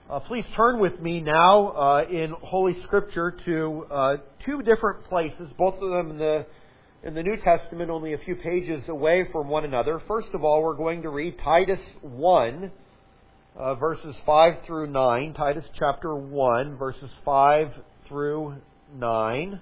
Please turn with me now in Holy Scripture to two different places, both of them in the New Testament, only a few pages away from one another. First of all, we're going to read Titus 1, verses 5 through 9. Titus chapter 1, verses 5 through 9.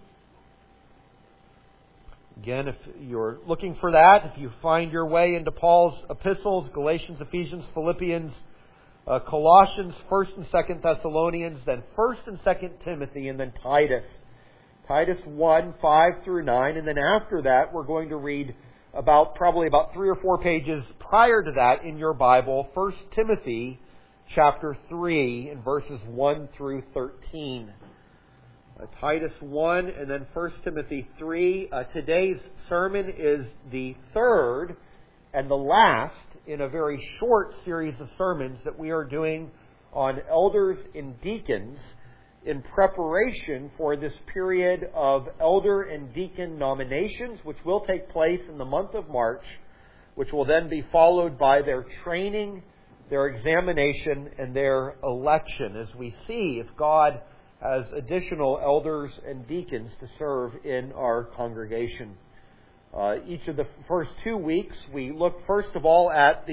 Again, if you're looking for that, if you find your way into Paul's epistles, Galatians, Ephesians, Philippians, Colossians, 1st and 2nd Thessalonians, then 1st and 2nd Timothy, and then Titus. Titus 1, 5 through 9, and then after that we're going to read probably about 3 or 4 pages prior to that in your Bible, 1 Timothy chapter 3, and verses 1 through 13. Titus 1 and then 1 Timothy 3. Today's sermon is the third and the last in a very short series of sermons that we are doing on elders and deacons in preparation for this period of elder and deacon nominations, which will take place in the month of March, which will then be followed by their training, their examination, and their election, as we see if God has additional elders and deacons to serve in our congregation. Each of the first 2 weeks, we look first of all at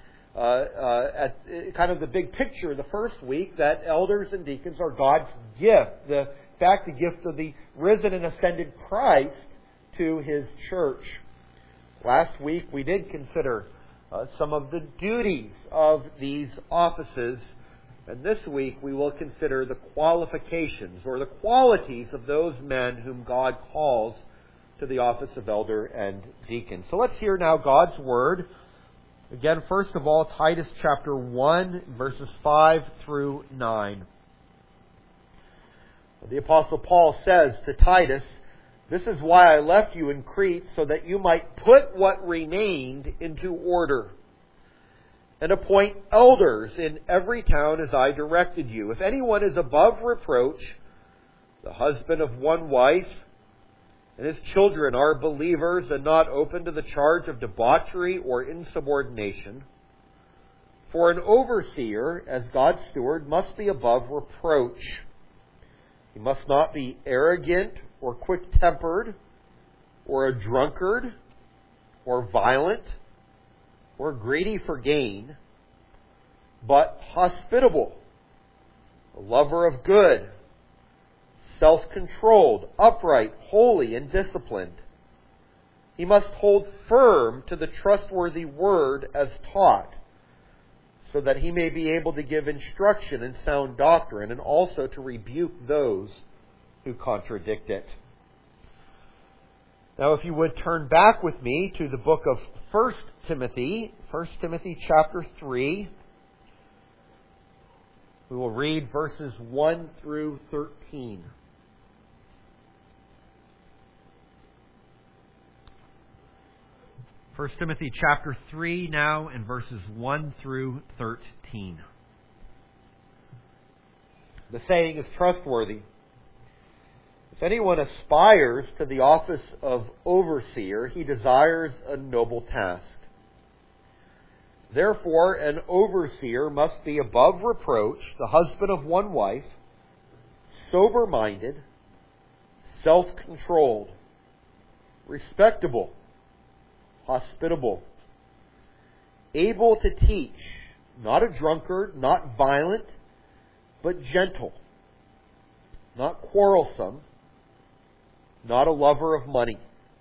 kind of the big picture. The first week, that elders and deacons are God's gift, the gift of the risen and ascended Christ to His church. Last week, we did consider some of the duties of these offices. And this week we will consider the qualifications or the qualities of those men whom God calls to the office of elder and deacon. So let's hear now God's Word. Again, first of all, Titus chapter 1, verses 5 through 9. The Apostle Paul says to Titus, "This is why I left you in Crete, so that you might put what remained into order, and appoint elders in every town as I directed you. If anyone is above reproach, the husband of one wife, and his children are believers and not open to the charge of debauchery or insubordination. For an overseer, as God's steward, must be above reproach. He must not be arrogant or quick-tempered, or a drunkard, or violent, or greedy for gain, but hospitable, a lover of good, self-controlled, upright, holy, and disciplined. He must hold firm to the trustworthy word as taught, so that he may be able to give instruction in sound doctrine, and also to rebuke those who contradict it." Now, if you would turn back with me to the book of 1 Timothy chapter 3. We will read verses 1 through 13. 1 Timothy chapter 3 now, and verses 1 through 13. The saying is trustworthy. If anyone aspires to the office of overseer, he desires a noble task. Therefore, an overseer must be above reproach, the husband of one wife, sober-minded, self-controlled, respectable, hospitable, able to teach, not a drunkard, not violent, but gentle, not quarrelsome, not a lover of money.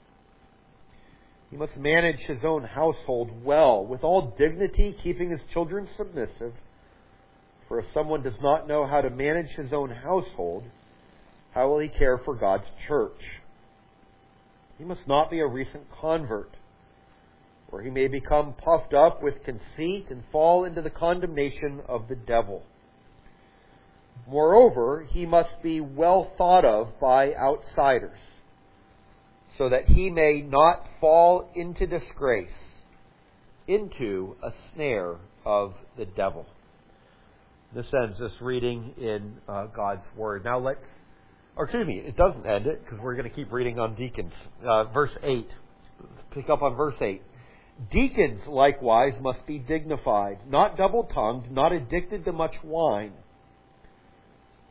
He must manage his own household well, with all dignity, keeping his children submissive. For if someone does not know how to manage his own household, how will he care for God's church? He must not be a recent convert, or he may become puffed up with conceit and fall into the condemnation of the devil. Moreover, he must be well thought of by outsiders, so that he may not fall into disgrace, into a snare of the devil. This ends this reading in God's Word. Now it doesn't end it, because we're going to keep reading on deacons. Verse 8. Let's pick up on verse 8. "Deacons likewise must be dignified, not double-tongued, not addicted to much wine,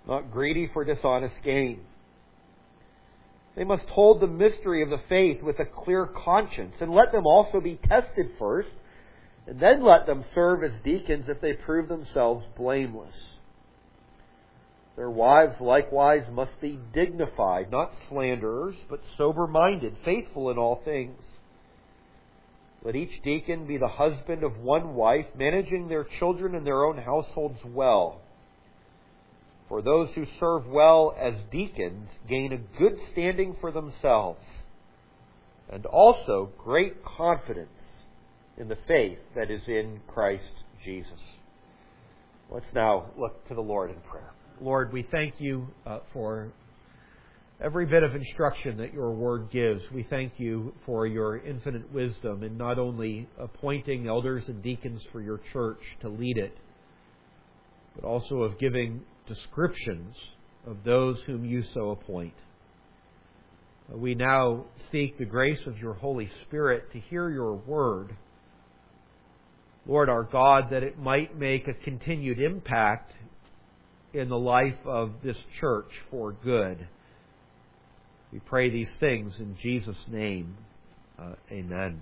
not greedy for dishonest gain. They must hold the mystery of the faith with a clear conscience, and let them also be tested first, and then let them serve as deacons if they prove themselves blameless. Their wives likewise must be dignified, not slanderers, but sober-minded, faithful in all things. Let each deacon be the husband of one wife, managing their children and their own households well. For those who serve well as deacons gain a good standing for themselves, and also great confidence in the faith that is in Christ Jesus. Let's now look to the Lord in prayer. Lord, we thank you for every bit of instruction that your word gives. We thank you for your infinite wisdom in not only appointing elders and deacons for your church to lead it, but also of giving descriptions of those whom you so appoint. We now seek the grace of your Holy Spirit to hear your word, Lord our God, that it might make a continued impact in the life of this church for good. We pray these things in Jesus' name. Amen.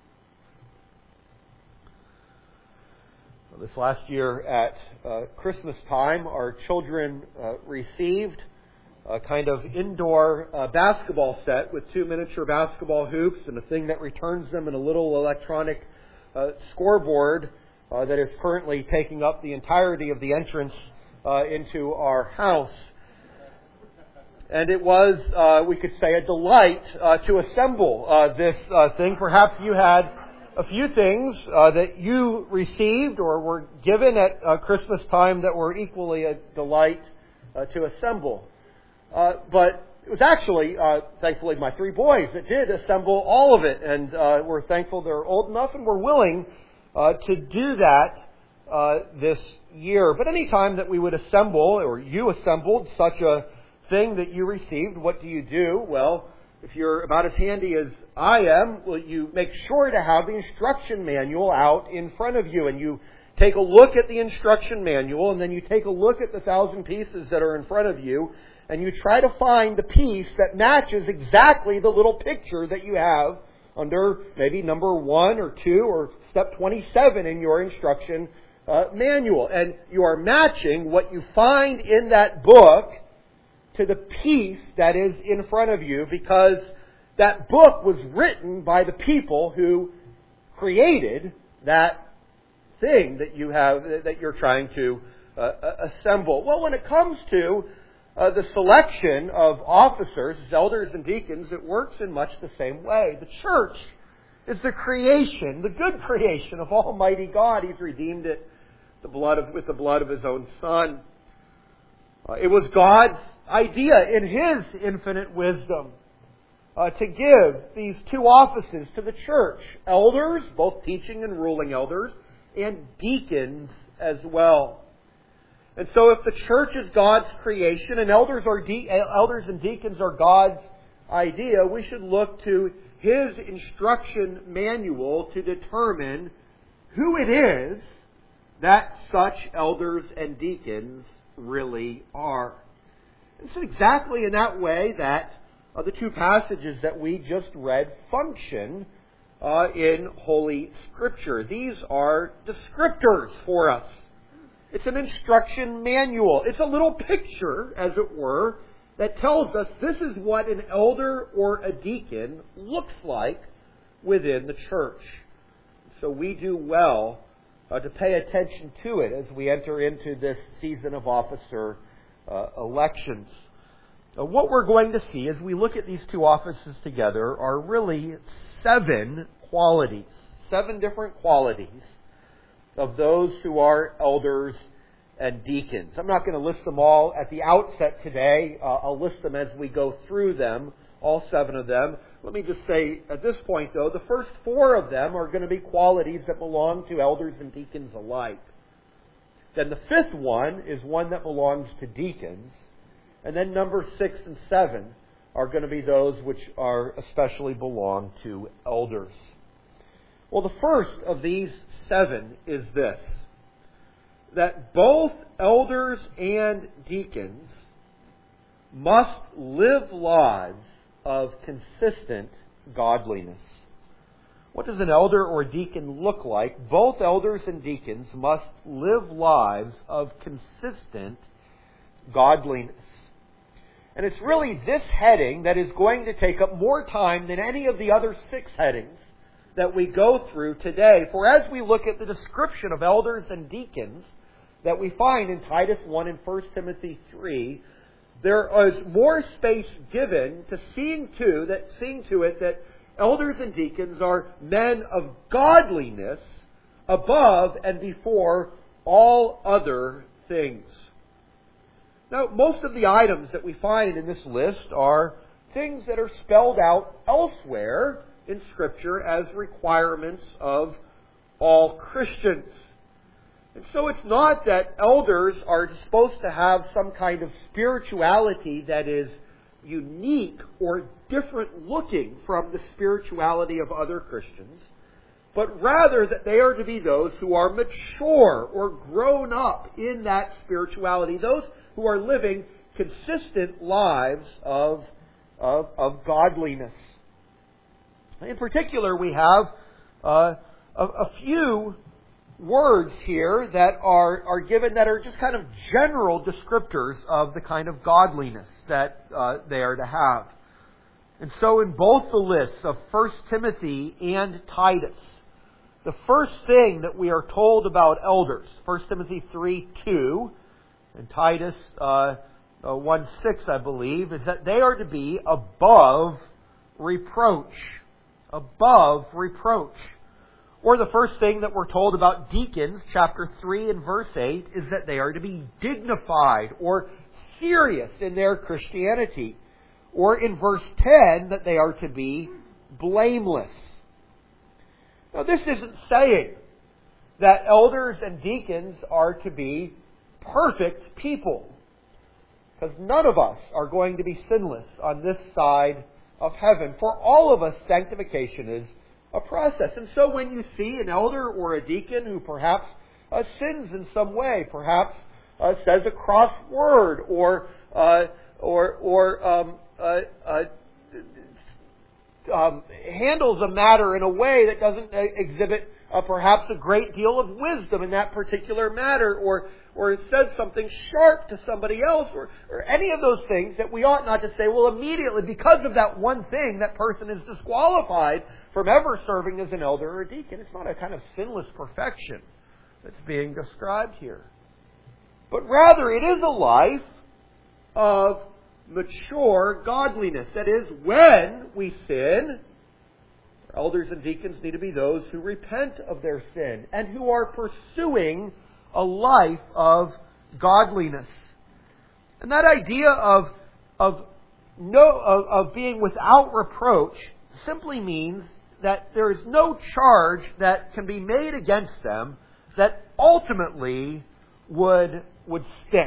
This last year at Christmas time, our children received a kind of indoor basketball set with 2 miniature basketball hoops and a thing that returns them in a little electronic scoreboard that is currently taking up the entirety of the entrance into our house. And it was, we could say, a delight to assemble this thing. Perhaps you had a few things that you received or were given at Christmas time that were equally a delight to assemble. But it was actually, thankfully, my 3 boys that did assemble all of it. And we're thankful they're old enough and we're willing to do that this year. But any time that we would assemble, or you assembled such a thing that you received, what do? Well, if you're about as handy as I am, well, you make sure to have the instruction manual out in front of you, and you take a look at the instruction manual, and then you take a look at the 1,000 pieces that are in front of you, and you try to find the piece that matches exactly the little picture that you have under maybe number 1 or 2 or step 27 in your instruction manual. And you are matching what you find in that book to the piece that is in front of you, because that book was written by the people who created that thing that you have, that you're trying to assemble. Well, when it comes to the selection of officers, as elders and deacons, it works in much the same way. The church is the creation, the good creation of Almighty God. He's redeemed it with the blood of His own Son. It was God's idea in His infinite wisdom to give these 2 offices to the church. Elders, both teaching and ruling elders, and deacons as well. And so if the church is God's creation and elders and deacons are God's idea, we should look to His instruction manual to determine who it is that such elders and deacons really are. It's exactly in that way that the 2 passages that we just read function in Holy Scripture. These are descriptors for us. It's an instruction manual. It's a little picture, as it were, that tells us this is what an elder or a deacon looks like within the church. So we do well to pay attention to it as we enter into this season of officer elections. What we're going to see as we look at these 2 offices together are really 7 qualities, 7 different qualities of those who are elders and deacons. I'm not going to list them all at the outset today. I'll list them as we go through them, all 7 of them. Let me just say at this point, though, the first 4 of them are going to be qualities that belong to elders and deacons alike. Then the 5th one is one that belongs to deacons. And then number 6 and 7 are going to be those which are especially belong to elders. Well, the first of these 7 is this: that both elders and deacons must live lives of consistent godliness. What does an elder or deacon look like? Both elders and deacons must live lives of consistent godliness. And it's really this heading that is going to take up more time than any of the other 6 headings that we go through today. For as we look at the description of elders and deacons that we find in Titus 1 and 1 Timothy 3, there is more space given to seeing to it that elders and deacons are men of godliness above and before all other things. Now, most of the items that we find in this list are things that are spelled out elsewhere in Scripture as requirements of all Christians. And so it's not that elders are supposed to have some kind of spirituality that is unique or different looking from the spirituality of other Christians, but rather that they are to be those who are mature or grown up in that spirituality, those who are living consistent lives of godliness. In particular, we have a few words here that are given that are just kind of general descriptors of the kind of godliness that they are to have. And so in both the lists of 1 Timothy and Titus, the first thing that we are told about elders, 1 Timothy 3:2 and Titus 1:6, I believe, is that they are to be above reproach. Above reproach. Or the first thing that we're told about deacons, chapter 3 and verse 8, is that they are to be dignified or serious in their Christianity. Or in verse 10, that they are to be blameless. Now, this isn't saying that elders and deacons are to be perfect people, because none of us are going to be sinless on this side of heaven. For all of us, sanctification is a process. And so when you see an elder or a deacon who perhaps sins in some way, perhaps says a cross word, or handles a matter in a way that doesn't exhibit perhaps a great deal of wisdom in that particular matter, or says something sharp to somebody else, or any of those things, that we ought not to say, well, immediately, because of that one thing, that person is disqualified from ever serving as an elder or a deacon. It's not a kind of sinless perfection that's being described here. But rather, it is a life of mature godliness. That is, when we sin, elders and deacons need to be those who repent of their sin and who are pursuing a life of godliness. And that idea of being without reproach simply means that there is no charge that can be made against them that ultimately would stick.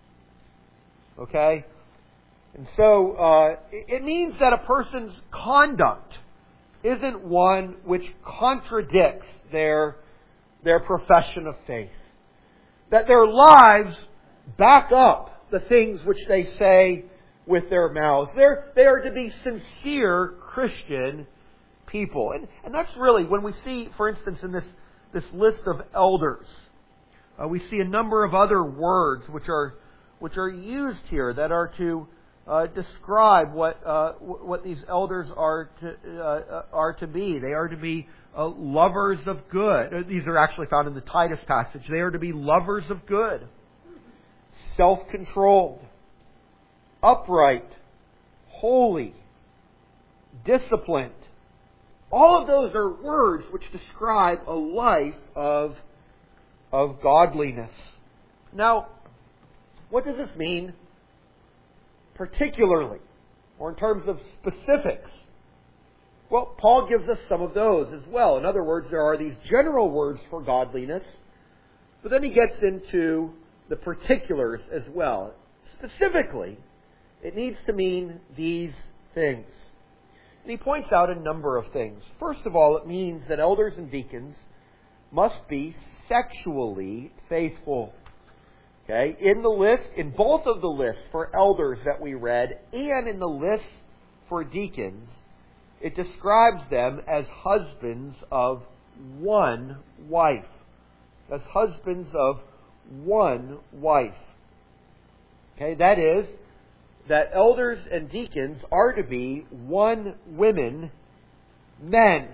Okay? And so it means that a person's conduct isn't one which contradicts their profession of faith. That their lives back up the things which they say with their mouths. They are to be sincere Christian people. And that's really, when we see, for instance, in this list of elders, we see a number of other words which are used here that are to describe what these elders are to be. They are to be lovers of good. These are actually found in the Titus passage. They are to be lovers of good, self-controlled, upright, holy, disciplined. All of those are words which describe a life of godliness. Now, what does this mean particularly, or in terms of specifics? Well, Paul gives us some of those as well. In other words, there are these general words for godliness, but then he gets into the particulars as well. Specifically, it needs to mean these things. And he points out a number of things. First of all, it means that elders and deacons must be sexually faithful. Okay, in the list, in both of the lists for elders that we read, and in the list for deacons, it describes them as husbands of one wife. As husbands of one wife. Okay, that is, that elders and deacons are to be one woman, men.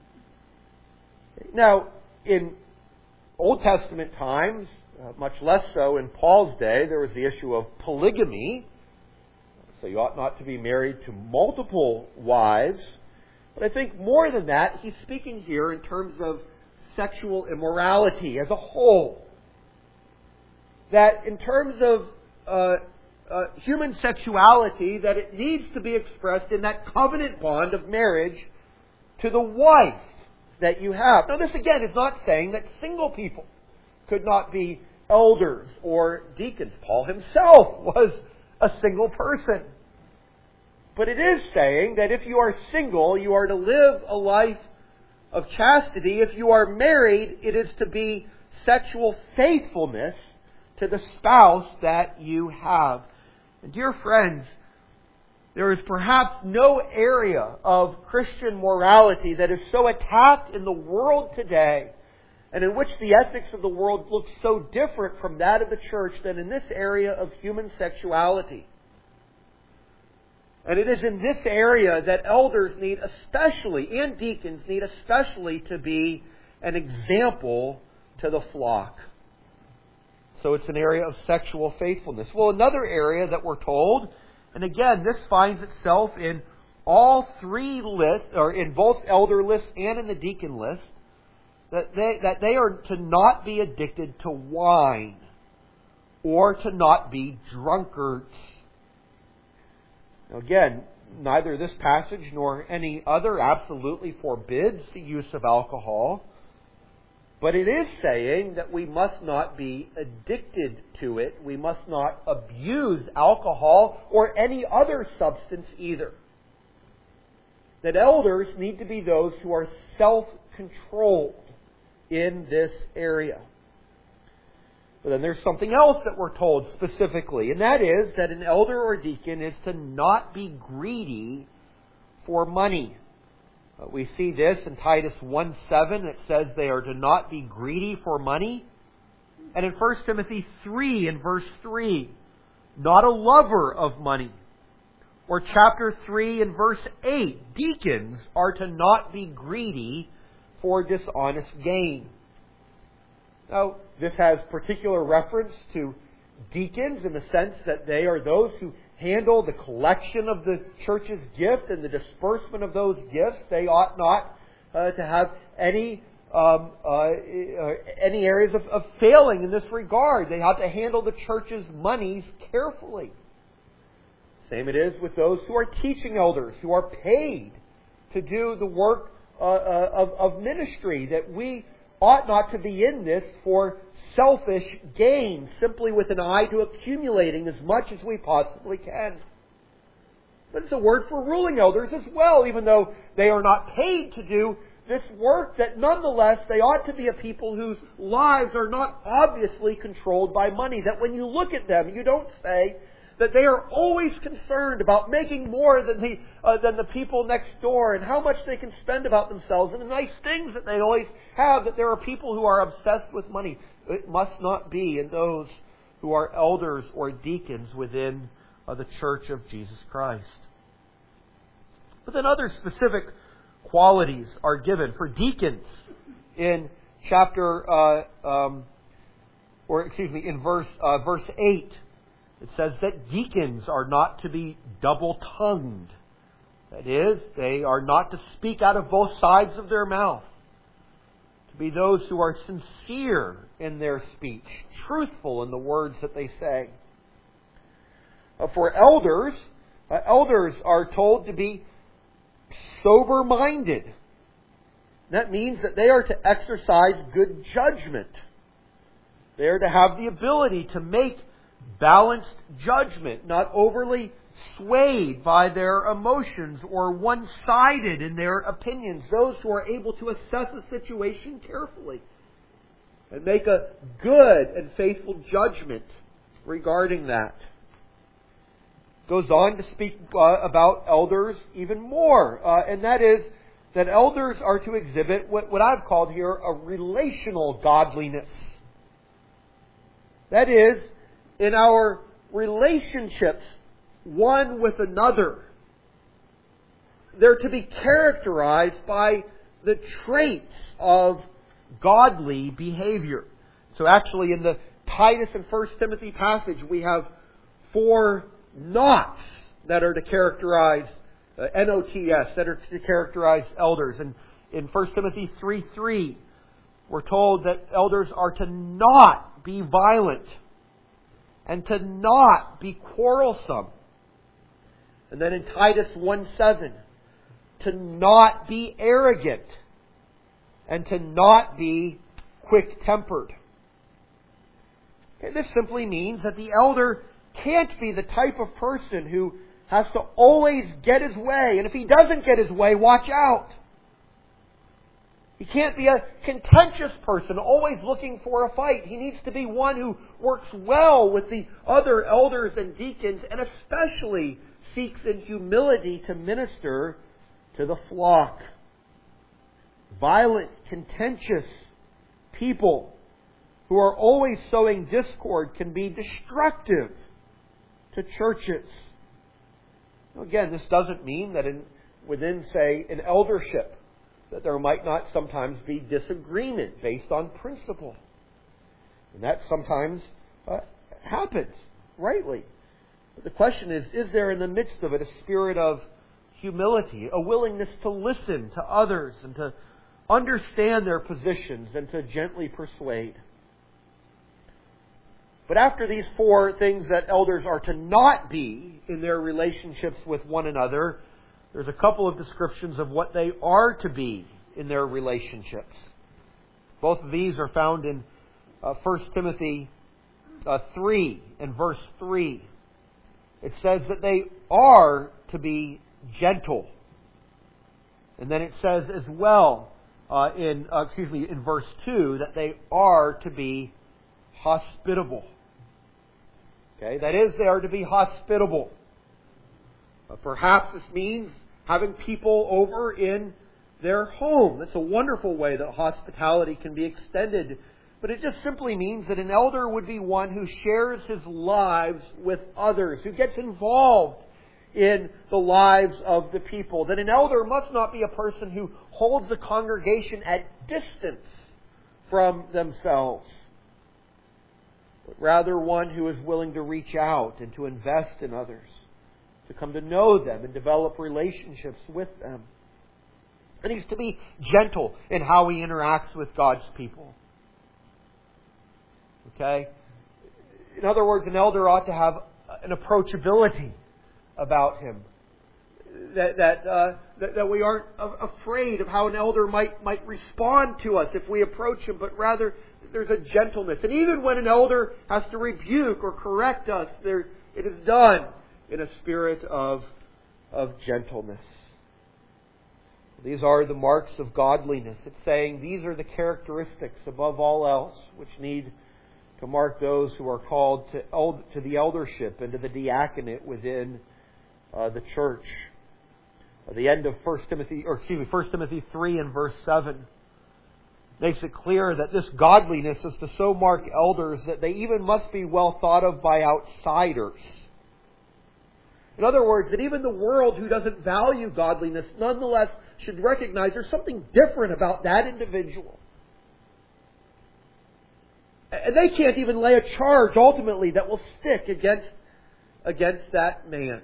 Now, in Old Testament times, much less so in Paul's day, there was the issue of polygamy. So you ought not to be married to multiple wives. But I think more than that, he's speaking here in terms of sexual immorality as a whole. That in terms of human sexuality, that it needs to be expressed in that covenant bond of marriage to the wife that you have. Now this again is not saying that single people could not be elders or deacons. Paul himself was a single person. But it is saying that if you are single, you are to live a life of chastity. If you are married, it is to be sexual faithfulness to the spouse that you have. And dear friends, there is perhaps no area of Christian morality that is so attacked in the world today, and in which the ethics of the world look so different from that of the church, than in this area of human sexuality. And it is in this area that elders need especially, and deacons need especially, to be an example to the flock. So it's an area of sexual faithfulness. Well, another area that we're told, and again, this finds itself in all three lists, or in both elder lists and in the deacon list, that they are to not be addicted to wine, or to not be drunkards. Now again, neither this passage nor any other absolutely forbids the use of alcohol. But it is saying that we must not be addicted to it. We must not abuse alcohol or any other substance either. That elders need to be those who are self-controlled in this area. But then there's something else that we're told specifically, and that is that an elder or deacon is to not be greedy for money. We see this in Titus 1:7. It says they are to not be greedy for money. And in 1 Timothy 3 and verse 3, not a lover of money. Or chapter 3 and verse 8, deacons are to not be greedy for dishonest gain. Now, this has particular reference to deacons in the sense that they are those who handle the collection of the church's gift and the disbursement of those gifts. They ought not to have any areas of failing in this regard. They ought to handle the church's monies carefully. Same it is with those who are teaching elders, who are paid to do the work of ministry, that we ought not to be in this for selfish gain, simply with an eye to accumulating as much as we possibly can. But it's a word for ruling elders as well, even though they are not paid to do this work, that nonetheless they ought to be a people whose lives are not obviously controlled by money. That when you look at them, you don't say that they are always concerned about making more than the people next door, and how much they can spend about themselves, and the nice things that they always have, that there are people who are obsessed with money. It must not be in those who are elders or deacons within the Church of Jesus Christ. But then other specific qualities are given for deacons in in verse 8. It says that deacons are not to be double-tongued. That is, they are not to speak out of both sides of their mouth. To be those who are sincere in their speech, truthful in the words that they say. For elders, elders are told to be sober-minded. That means that they are to exercise good judgment. They are to have the ability to make balanced judgment, not overly swayed by their emotions or one-sided in their opinions. Those who are able to assess a situation carefully and make a good and faithful judgment regarding that. Goes on to speak about elders even more, and that is that elders are to exhibit what I've called here a relational godliness. That is, in our relationships one with another, they're to be characterized by the traits of godly behavior. So actually in the Titus and 1 Timothy passage, we have 4 nots that are to characterize, N-O-T-S, that are to characterize elders. And in 1 Timothy 3:3, we're told that elders are to not be violent and to not be quarrelsome. And then in Titus 1:7, to not be arrogant and to not be quick-tempered. Okay, this simply means that the elder can't be the type of person who has to always get his way. And if he doesn't get his way, watch out. He can't be a contentious person, always looking for a fight. He needs to be one who works well with the other elders and deacons, and especially seeks in humility to minister to the flock. Violent, contentious people who are always sowing discord can be destructive to churches. Again, this doesn't mean that within, say, an eldership, that there might not sometimes be disagreement based on principle. And that sometimes happens, rightly. But the question is there in the midst of it a spirit of humility, a willingness to listen to others and to understand their positions and to gently persuade? But after these 4 things that elders are to not be in their relationships with one another, there's a couple of descriptions of what they are to be in their relationships. Both of these are found in 1 Timothy 3 and verse 3. It says that they are to be gentle. And then it says as well in verse 2 that they are to be hospitable. Okay, that is, they are to be hospitable. Perhaps this means having people over in their home. That's a wonderful way that hospitality can be extended. But it just simply means that an elder would be one who shares his lives with others, who gets involved in the lives of the people. That an elder must not be a person who holds the congregation at distance from themselves, but rather one who is willing to reach out and to invest in others, to come to know them and develop relationships with them. And he's to be gentle in how he interacts with God's people. Okay? In other words, an elder ought to have an approachability about him. That we aren't afraid of how an elder might respond to us if we approach him, but rather there's a gentleness. And even when an elder has to rebuke or correct us, it is done in a spirit of gentleness. These are the marks of godliness. It's saying these are the characteristics above all else which need to mark those who are called to the eldership and to the diaconate within the church. At the end of 1 Timothy 3 and verse 7 makes it clear that this godliness is to so mark elders that they even must be well thought of by outsiders. In other words, that even the world who doesn't value godliness nonetheless should recognize there's something different about that individual. And they can't even lay a charge ultimately that will stick against that man.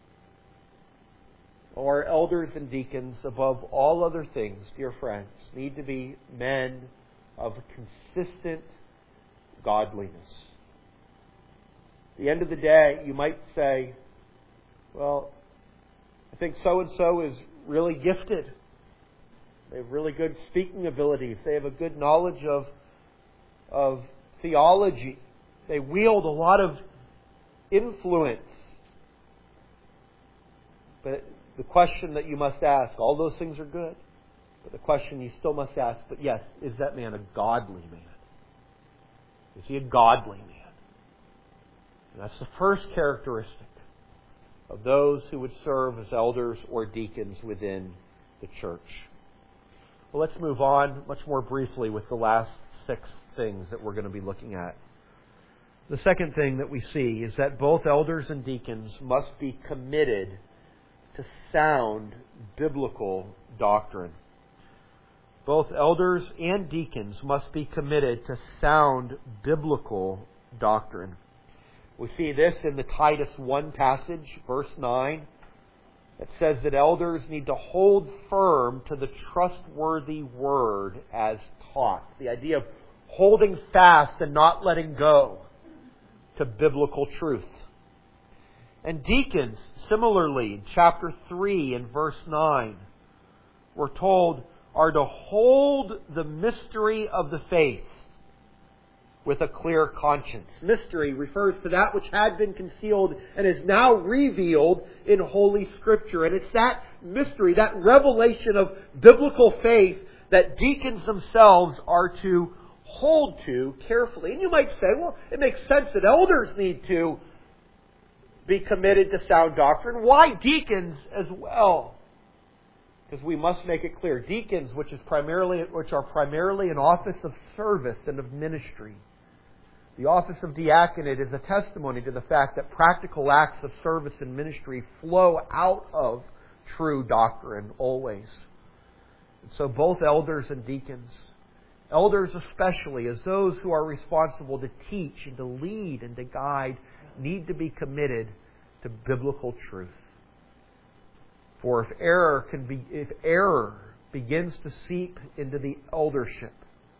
Our elders and deacons, above all other things, dear friends, need to be men of consistent godliness. At the end of the day, you might say, well, I think so-and-so is really gifted. They have really good speaking abilities. They have a good knowledge of theology. They wield a lot of influence. But the question that you must ask, all those things are good, but the question you still must ask, but yes, is that man a godly man? Is he a godly man? And that's the first characteristic of those who would serve as elders or deacons within the church. Well, let's move on much more briefly with the last 6 things that we're going to be looking at. The second thing that we see is that both elders and deacons must be committed to sound biblical doctrine. Both elders and deacons must be committed to sound biblical doctrine. We see this in the Titus 1 passage, verse 9. It says that elders need to hold firm to the trustworthy word as taught. The idea of holding fast and not letting go to biblical truth. And deacons, similarly, in chapter 3 and verse 9, we're told are to hold the mystery of the faith with a clear conscience. Mystery refers to that which had been concealed and is now revealed in Holy Scripture. And it's that mystery, that revelation of biblical faith that deacons themselves are to hold to carefully. And you might say, well, it makes sense that elders need to be committed to sound doctrine. Why deacons as well? Because we must make it clear. Deacons, which are primarily an office of service and of ministry. The office of diaconate is a testimony to the fact that practical acts of service and ministry flow out of true doctrine always. And so both elders and deacons, elders especially, as those who are responsible to teach and to lead and to guide, need to be committed to biblical truth. For if error begins to seep into the eldership,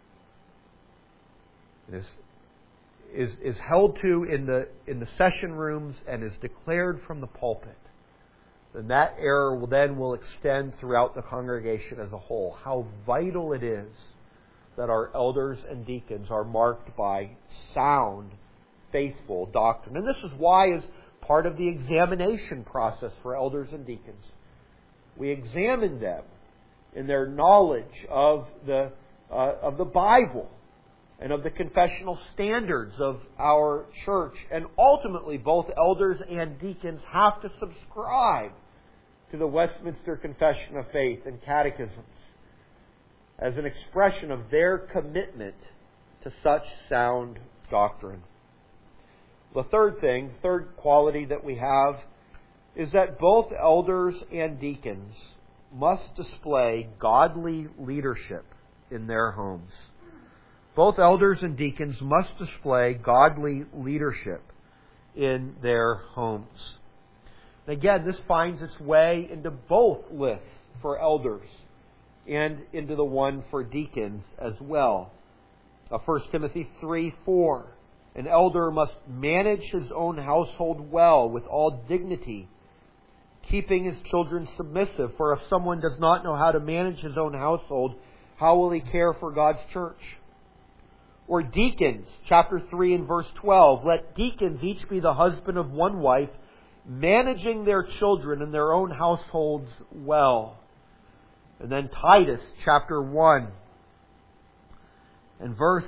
it is held to in the session rooms and is declared from the pulpit, then that error will extend throughout the congregation as a whole. How vital it is that our elders and deacons are marked by sound, faithful doctrine. And this is why, as part of the examination process for elders and deacons, we examine them in their knowledge of the Bible and of the confessional standards of our church. And ultimately, both elders and deacons have to subscribe to the Westminster Confession of Faith and catechisms as an expression of their commitment to such sound doctrine. The third quality that we have, is that both elders and deacons must display godly leadership in their homes. Both elders and deacons must display godly leadership in their homes. And again, this finds its way into both lists for elders and into the one for deacons as well. 1 Timothy 3:4. An elder must manage his own household well with all dignity, keeping his children submissive. For if someone does not know how to manage his own household, how will he care for God's church? Or deacons, chapter 3 and verse 12. Let deacons each be the husband of one wife, managing their children and their own households well. And then Titus, chapter 1 and verse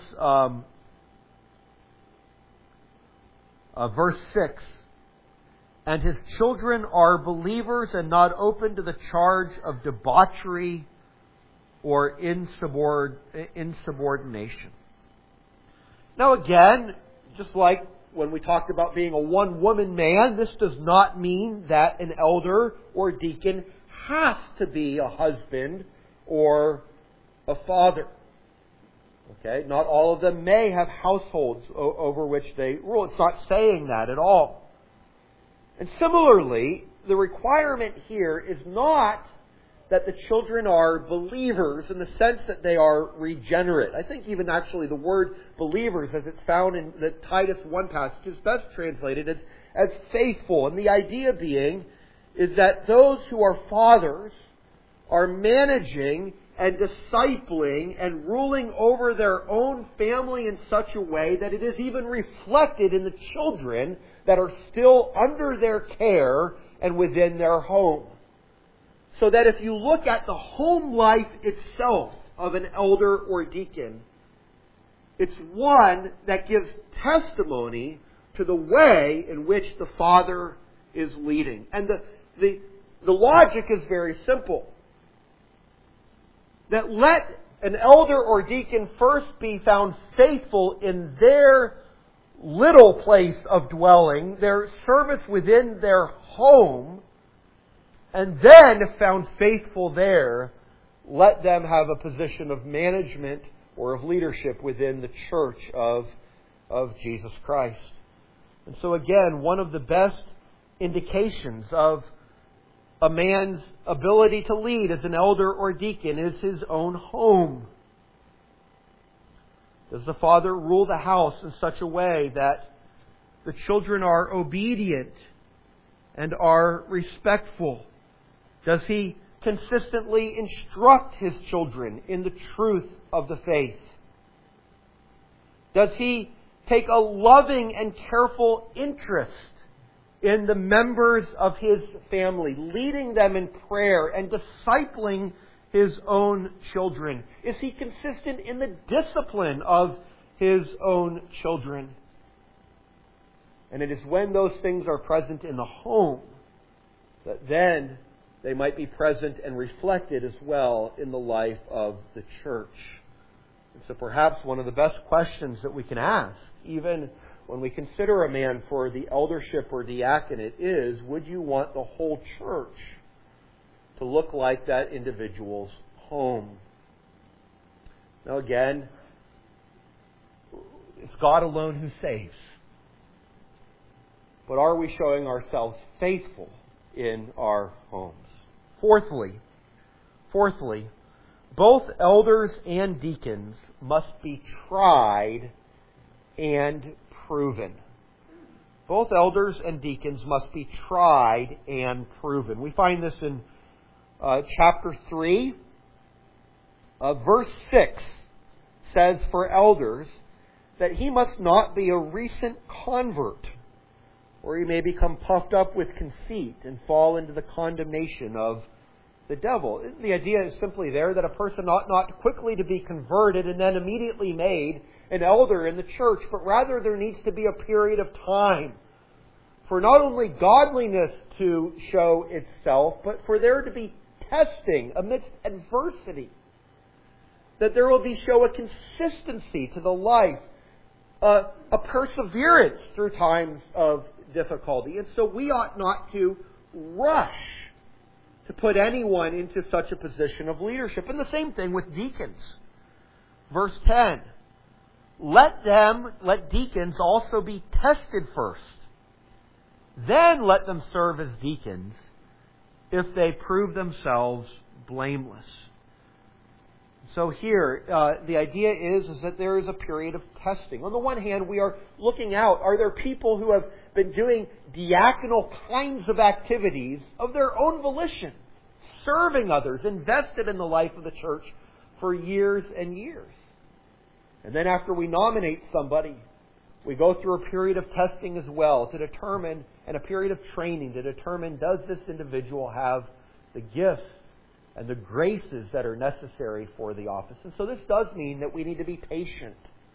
6. And his children are believers and not open to the charge of debauchery or insubordination. Now again, just like when we talked about being a one-woman man, this does not mean that an elder or deacon has to be a husband or a father. Okay? Not all of them may have households over which they rule. It's not saying that at all. And similarly, the requirement here is not that the children are believers in the sense that they are regenerate. I think even actually the word believers, as it's found in the Titus 1 passage, is best translated as faithful. And the idea being is that those who are fathers are managing and discipling and ruling over their own family in such a way that it is even reflected in the children that are still under their care and within their home. So that if you look at the home life itself of an elder or deacon, it's one that gives testimony to the way in which the Father is leading. And the logic is very simple. That let an elder or deacon first be found faithful in their little place of dwelling, their service within their home, and then, if found faithful there, let them have a position of management or of leadership within the church of Jesus Christ. And so again, one of the best indications of a man's ability to lead as an elder or deacon is his own home. Does the father rule the house in such a way that the children are obedient and are respectful? Does he consistently instruct his children in the truth of the faith? Does he take a loving and careful interest in the members of his family, leading them in prayer and discipling his own children? Is he consistent in the discipline of his own children? And it is when those things are present in the home that then they might be present and reflected as well in the life of the church. And so perhaps one of the best questions that we can ask, even when we consider a man for the eldership or diaconate, is, would you want the whole church to look like that individual's home? Now again, it's God alone who saves. But are we showing ourselves faithful in our homes? Fourthly, both elders and deacons must be tried and proven. Both elders and deacons must be tried and proven. We find this in chapter 3. Verse 6 says for elders that he must not be a recent convert, or he may become puffed up with conceit and fall into the condemnation of the devil. The idea is simply there that a person ought not quickly to be converted and then immediately made an elder in the church, but rather there needs to be a period of time for not only godliness to show itself, but for there to be testing amidst adversity. That there will show a consistency to the life, a perseverance through times of difficulty. And so we ought not to rush to put anyone into such a position of leadership. And the same thing with deacons. Verse 10. Let deacons also be tested first. Then let them serve as deacons if they prove themselves blameless. So here, the idea is that there is a period of testing. On the one hand, we are looking out. Are there people who have been doing diaconal kinds of activities of their own volition, serving others, invested in the life of the church for years and years? And then after we nominate somebody, we go through a period of testing as well to determine, and a period of training to determine, does this individual have the gifts and the graces that are necessary for the office. And so this does mean that we need to be patient.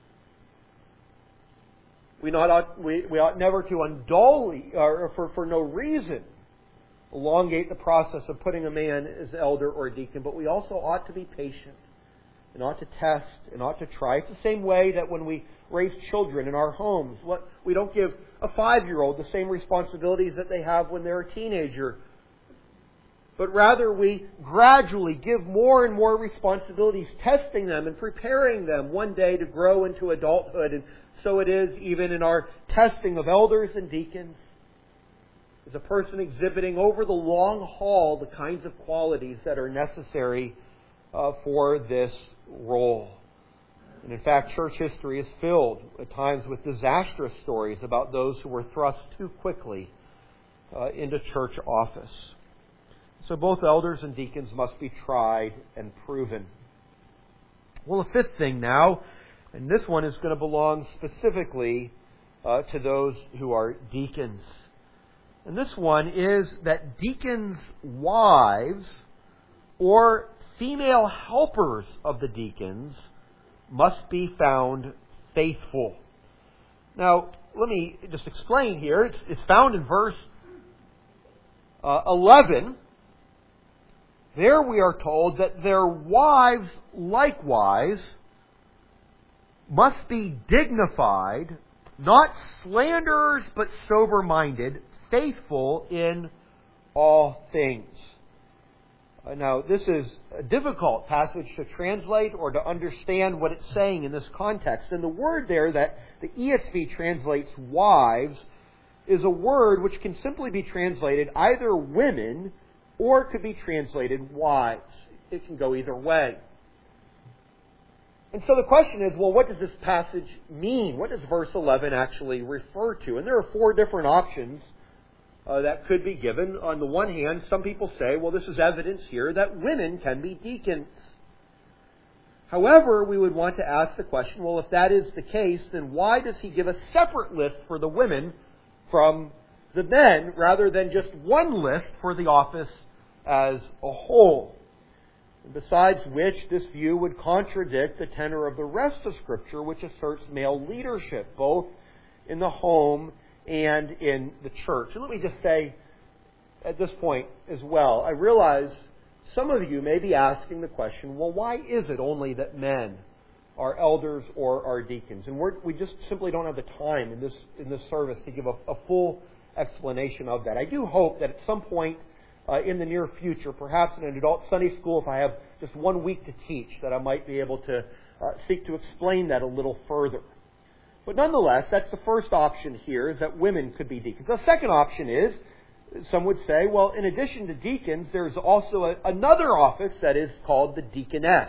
We ought never to undully, or for no reason, elongate the process of putting a man as elder or deacon, but we also ought to be patient and ought to test and ought to try. It's the same way that when we raise children in our homes, we don't give a 5-year-old the same responsibilities that they have when they're a teenager, but rather we gradually give more and more responsibilities, testing them and preparing them one day to grow into adulthood. And so it is even in our testing of elders and deacons. Is a person exhibiting over the long haul the kinds of qualities that are necessary for this role. And in fact, church history is filled at times with disastrous stories about those who were thrust too quickly into church office. So both elders and deacons must be tried and proven. Well, the fifth thing now, and this one is going to belong specifically to those who are deacons. And this one is that deacons' wives or female helpers of the deacons must be found faithful. Now, let me just explain here. It's found in verse 11. There we are told that their wives likewise must be dignified, not slanderers, but sober-minded, faithful in all things. Now, this is a difficult passage to translate or to understand what it's saying in this context. And the word there that the ESV translates wives is a word which can simply be translated either women or it could be translated wives. It can go either way. And so the question is, well, what does this passage mean? What does verse 11 actually refer to? And there are 4 different options that could be given. On the one hand, some people say, well, this is evidence here that women can be deacons. However, we would want to ask the question, well, if that is the case, then why does he give a separate list for the women from the men, rather than just one list for the office as a whole? Besides which, this view would contradict the tenor of the rest of Scripture, which asserts male leadership, both in the home and in the church. And let me just say at this point as well, I realize some of you may be asking the question, well, why is it only that men are elders or are deacons? And we just simply don't have the time in this service to give a full explanation of that. I do hope that at some point in the near future, perhaps in an adult Sunday school, if I have just 1 week to teach, that I might be able to seek to explain that a little further. But nonetheless, that's the first option here, is that women could be deacons. The second option is, some would say, well, in addition to deacons, there's also another office that is called the deaconess.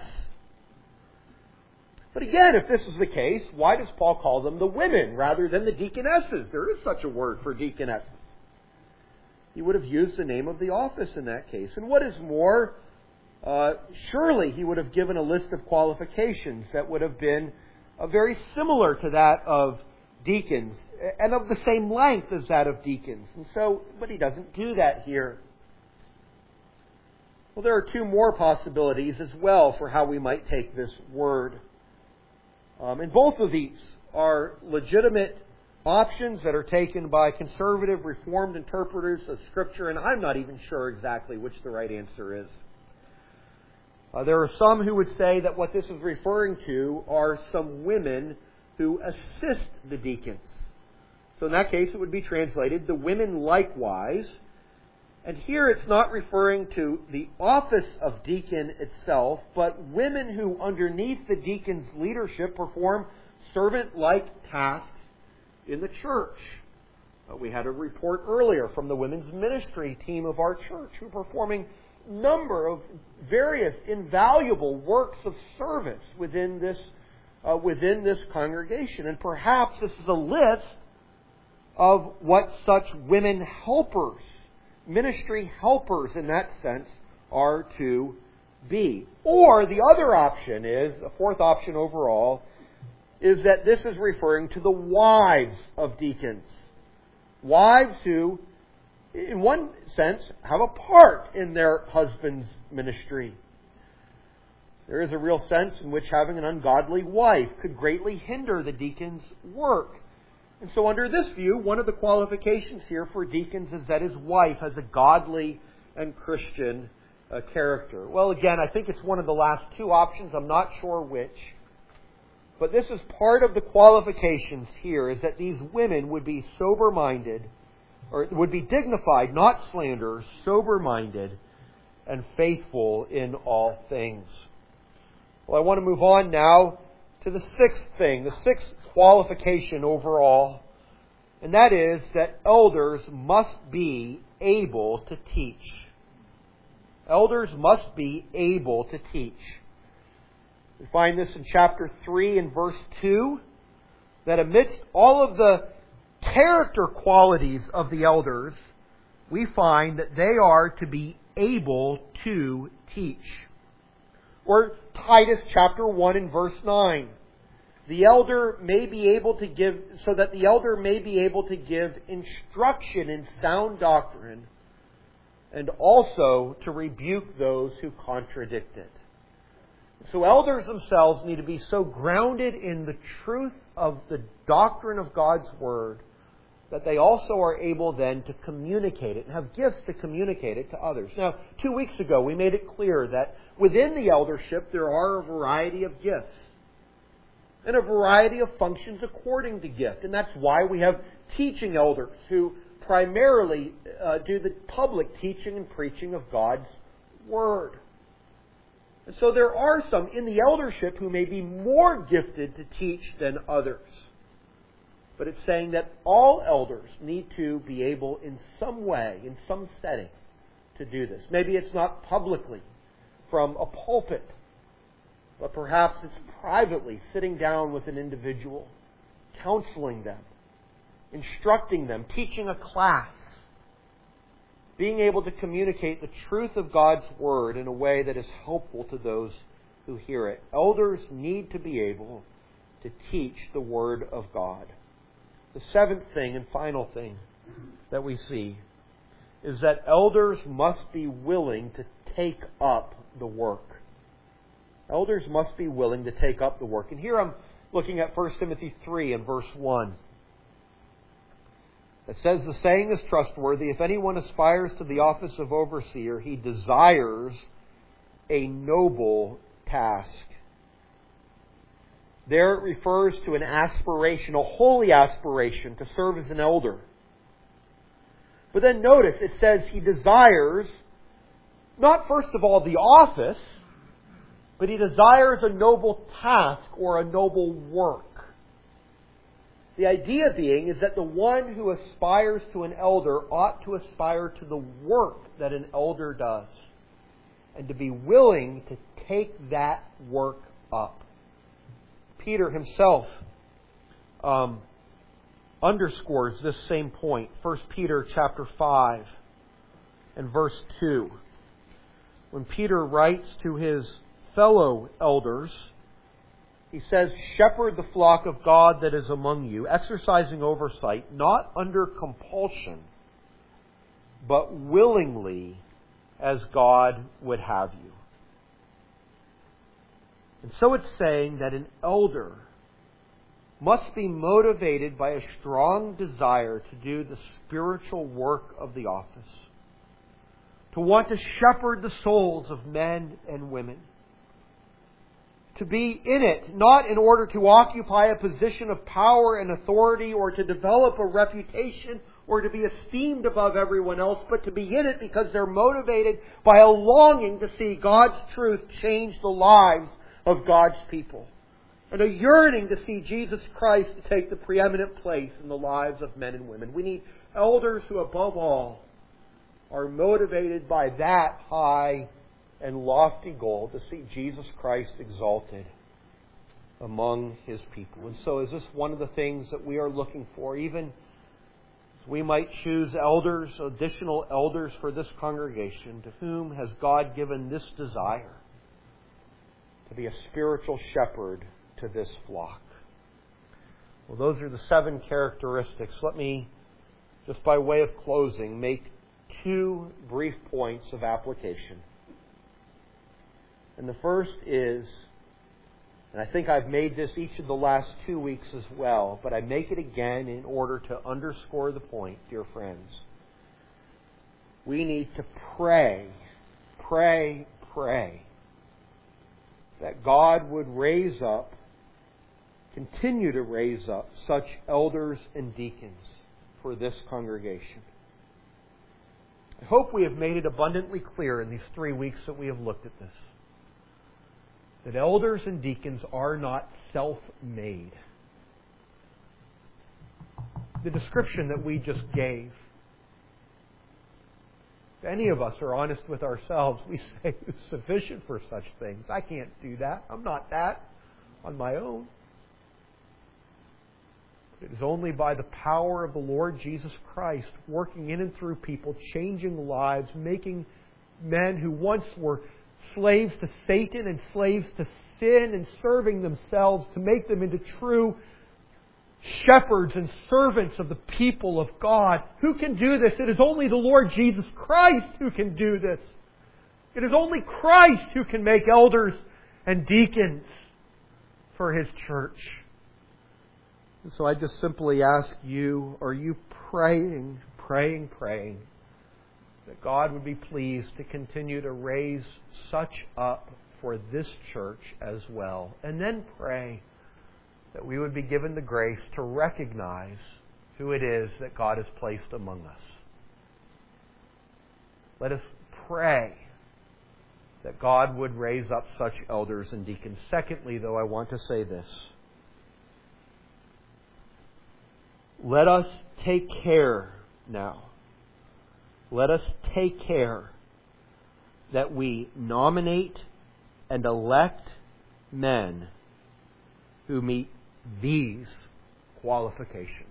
But again, if this is the case, why does Paul call them the women rather than the deaconesses? There is such a word for deaconesses. He would have used the name of the office in that case. And what is more, surely he would have given a list of qualifications that would have been very similar to that of deacons and of the same length as that of deacons. And so, but he doesn't do that here. Well, there are 2 more possibilities as well for how we might take this word. And both of these are legitimate options that are taken by conservative, Reformed interpreters of Scripture, and I'm not even sure exactly which the right answer is. There are some who would say that what this is referring to are some women who assist the deacons. So in that case, it would be translated, the women likewise. And here it's not referring to the office of deacon itself, but women who, underneath the deacon's leadership, perform servant-like tasks in the church. We had a report earlier from the women's ministry team of our church who are performing a number of various invaluable works of service within this congregation. And perhaps this is a list of what such women helpers, ministry helpers in that sense, are to be. Or the other option is, the fourth option overall, is that this is referring to the wives of deacons. Wives who, in one sense, have a part in their husband's ministry. There is a real sense in which having an ungodly wife could greatly hinder the deacon's work. And so under this view, one of the qualifications here for deacons is that his wife has a godly and Christian character. Well, again, I think it's one of the last 2 options. I'm not sure which. But this is part of the qualifications here, is that these women would be sober-minded, or would be dignified, not slanderers, sober-minded, and faithful in all things. Well, I want to move on now to the 6th thing, the 6th qualification overall, and that is that elders must be able to teach. Elders must be able to teach. We find this in chapter 3 and verse 2, that amidst all of the character qualities of the elders, we find that they are to be able to teach. Or Titus chapter 1 and verse 9. The elder may be able to give, so that the elder may be able to give instruction in sound doctrine, and also to rebuke those who contradict it. So elders themselves need to be so grounded in the truth of the doctrine of God's Word, that they also are able then to communicate it and have gifts to communicate it to others. Now, 2 weeks ago we made it clear that within the eldership there are a variety of gifts and a variety of functions according to gift. And that's why we have teaching elders who primarily do the public teaching and preaching of God's Word. And so there are some in the eldership who may be more gifted to teach than others. But it's saying that all elders need to be able in some way, in some setting, to do this. Maybe it's not publicly from a pulpit, but perhaps it's privately sitting down with an individual, counseling them, instructing them, teaching a class, being able to communicate the truth of God's Word in a way that is helpful to those who hear it. Elders need to be able to teach the Word of God. The seventh thing and final thing that we see is that elders must be willing to take up the work. Elders must be willing to take up the work. And here I'm looking at 1 Timothy 3 and verse 1. It says, "The saying is trustworthy. If anyone aspires to the office of overseer, he desires a noble task." There it refers to an aspiration, a holy aspiration to serve as an elder. But then notice it says he desires not first of all the office, but he desires a noble task or a noble work. The idea being is that the one who aspires to an elder ought to aspire to the work that an elder does and to be willing to take that work up. Peter himself underscores this same point. 1 Peter chapter 5 and verse 2. When Peter writes to his fellow elders, he says, "Shepherd the flock of God that is among you, exercising oversight, not under compulsion, but willingly, as God would have you." And so it's saying that an elder must be motivated by a strong desire to do the spiritual work of the office, to want to shepherd the souls of men and women, to be in it not in order to occupy a position of power and authority or to develop a reputation or to be esteemed above everyone else, but to be in it because they're motivated by a longing to see God's truth change the lives of God's people, and a yearning to see Jesus Christ take the preeminent place in the lives of men and women. We need elders who, above all, are motivated by that high and lofty goal to see Jesus Christ exalted among His people. And so is this one of the things that we are looking for? Even as we might choose elders, additional elders for this congregation, to whom has God given this desire? To be a spiritual shepherd to this flock. Well, those are the 7 characteristics. Let me, just by way of closing, make 2 brief points of application. And the first is, and I think I've made this each of the last 2 weeks as well, but I make it again in order to underscore the point, dear friends. We need to pray, that God would raise up, continue to raise up such elders and deacons for this congregation. I hope we have made it abundantly clear in these 3 weeks that we have looked at this, that elders and deacons are not self-made. The description that we just gave, if any of us are honest with ourselves, we say it's sufficient for such things. I can't do that. I'm not that on my own. It is only by the power of the Lord Jesus Christ working in and through people, changing lives, making men who once were slaves to Satan and slaves to sin and serving themselves, to make them into true shepherds and servants of the people of God. Who can do this? It is only the Lord Jesus Christ who can do this. It is only Christ who can make elders and deacons for His church. And so I just simply ask you, are you praying that God would be pleased to continue to raise such up for this church as well? And then pray that we would be given the grace to recognize who it is that God has placed among us. Let us pray that God would raise up such elders and deacons. Secondly, though, I want to say this. Let us take care now. Let us take care that we nominate and elect men who meet these qualifications.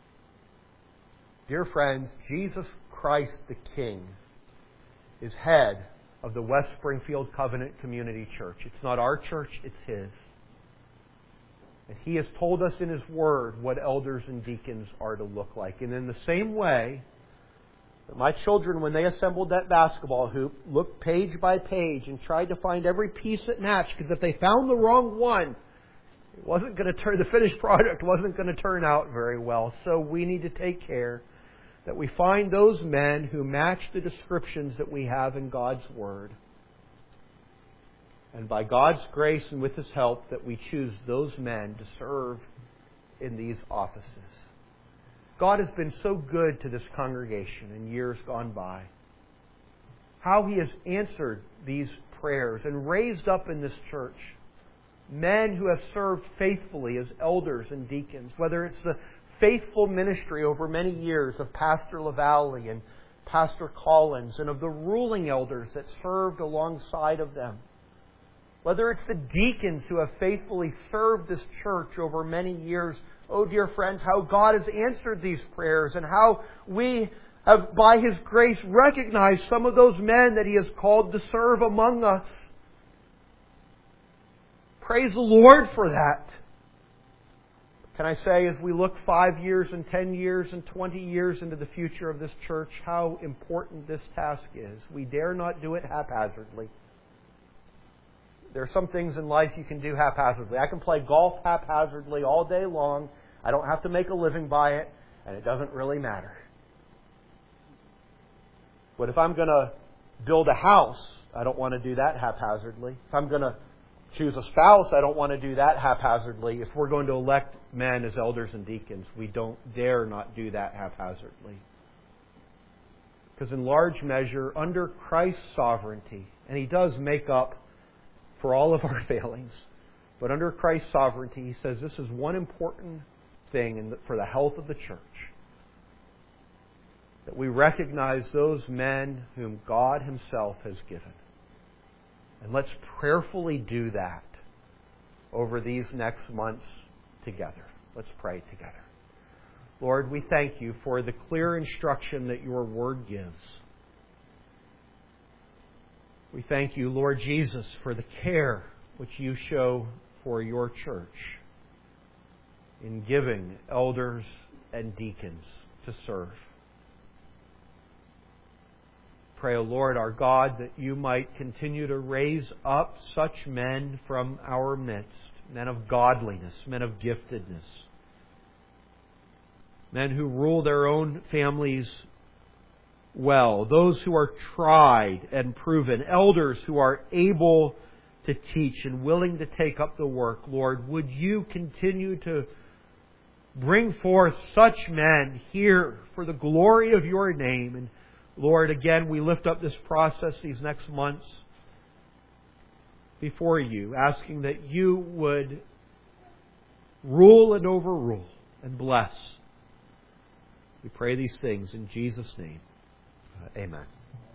Dear friends, Jesus Christ the King is head of the West Springfield Covenant Community Church. It's not our church, it's His. And He has told us in His Word what elders and deacons are to look like. And in the same way, my children, when they assembled that basketball hoop, looked page by page and tried to find every piece that matched, because if they found the wrong one, it wasn't going to turn, the finished product wasn't going to turn out very well. So we need to take care that we find those men who match the descriptions that we have in God's Word. And by God's grace and with His help, that we choose those men to serve in these offices. God has been so good to this congregation in years gone by. How He has answered these prayers and raised up in this church men who have served faithfully as elders and deacons, whether it's the faithful ministry over many years of Pastor LaValle and Pastor Collins and of the ruling elders that served alongside of them. Whether it's the deacons who have faithfully served this church over many years. Oh, dear friends, how God has answered these prayers and how we have, by His grace, recognized some of those men that He has called to serve among us. Praise the Lord for that. Can I say, as we look 5 years and 10 years and 20 years into the future of this church, how important this task is. We dare not do it haphazardly. There are some things in life you can do haphazardly. I can play golf haphazardly all day long. I don't have to make a living by it, and it doesn't really matter. But if I'm going to build a house, I don't want to do that haphazardly. If I'm going to choose a spouse, I don't want to do that haphazardly. If we're going to elect men as elders and deacons, we don't dare not do that haphazardly. Because in large measure, under Christ's sovereignty, and He does make up for all of our failings, but under Christ's sovereignty, He says this is one important thing for the health of the church. That we recognize those men whom God Himself has given. And let's prayerfully do that over these next months together. Let's pray together. Lord, we thank You for the clear instruction that Your Word gives. We thank You, Lord Jesus, for the care which You show for Your church in giving elders and deacons to serve. Pray, O Lord our God, that You might continue to raise up such men from our midst, men of godliness, men of giftedness, men who rule their own families well, those who are tried and proven, elders who are able to teach and willing to take up the work. Lord, would You continue to bring forth such men here for the glory of Your name. And Lord, again, we lift up this process these next months before You, asking that You would rule and overrule and bless. We pray these things in Jesus' name. Amen.